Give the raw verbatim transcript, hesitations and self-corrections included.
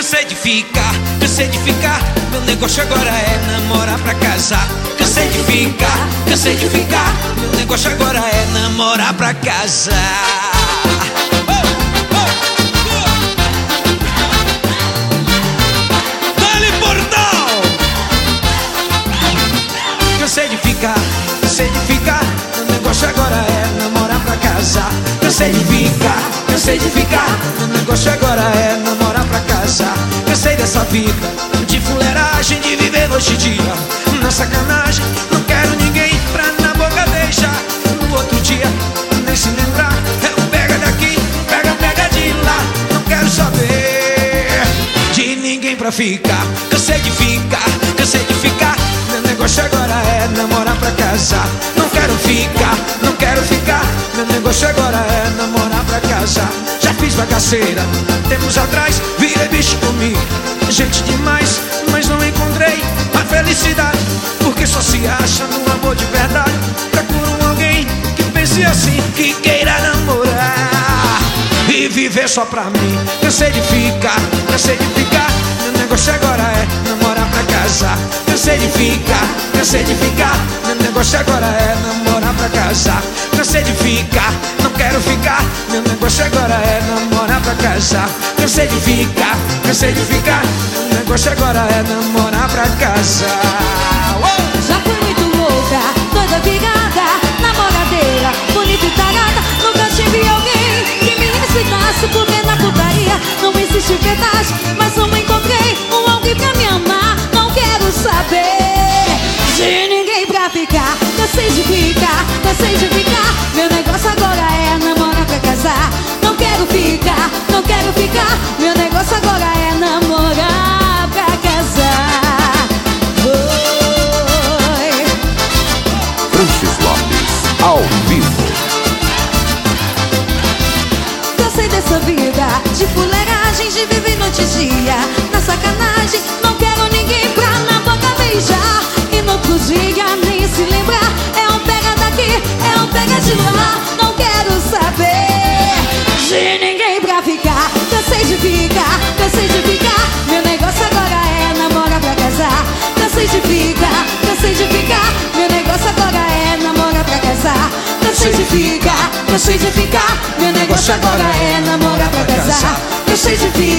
Cansei de ficar, cansei de ficar. Meu negócio agora é namorar pra casar. Cansei de ficar, cansei de ficar. Meu negócio agora é namorar pra casar. Dale Portal! Cansei de ficar, cansei de ficar. Meu negócio agora é namorar pra casar. Cansei de ficar, cansei de ficar. Meu negócio agora é namorar pra casar. Cansei dessa vida de fuleiragem, de viver noite e dia na sacanagem. Não quero ninguém pra na boca beijar. No outro dia, nem se lembrar. É um pega daqui, pega, pega de lá. Não quero saber de ninguém pra ficar. Cansei de ficar, cansei de ficar. Meu negócio agora é namorar pra casar. Não quero ficar, não quero ficar. Meu negócio agora é namorar pra casar. Já fiz bagaceira, tempos atrás, virei bicho comigo. Gente demais, mas não encontrei a felicidade. Porque só se acha no amor de verdade. Procuro alguém que pense assim, que queira namorar e viver só pra mim. Cansei de ficar, cansei de ficar. Meu negócio agora é namorar pra casar. Cansei de ficar, cansei de ficar. Meu negócio agora é namorar pra casar. Cansei de ficar, não quero ficar. Meu negócio agora é namorar pra casar. Cansei de ficar, cansei de ficar. Meu negócio agora é namorar pra casar. Uou! Já fui muito louca, toda virada, namoradeira, bonita e tarada. Nunca tive alguém que me respeitasse, porque na putaria não existe verdade. Mas não encontrei um alguém pra me amar. Não quero saber de ninguém pra ficar. Cansei de ficar, cansei de ficar. Meu negócio agora é namorar pra casar. Não quero ficar, não quero ficar. Meu negócio agora é namorar pra casar. Oi. Francis Lopes, ao vivo. Cansei dessa vida de fuleiragem, de viver noite e dia na sacanagem. Não quero ninguém pra na boca beijar e no outro dia nem se lembrar. É um pega daqui, é um pega de lá. Não quero saber de ninguém pra ficar. Cansei de ficar, cansei de ficar. Meu negócio agora é namorar pra casar. Cansei de ficar, cansei de ficar. Meu negócio agora é namorar pra casar. Cansei de ficar, cansei de ficar. Meu negócio agora é namorar pra casar. Cansei de ficar.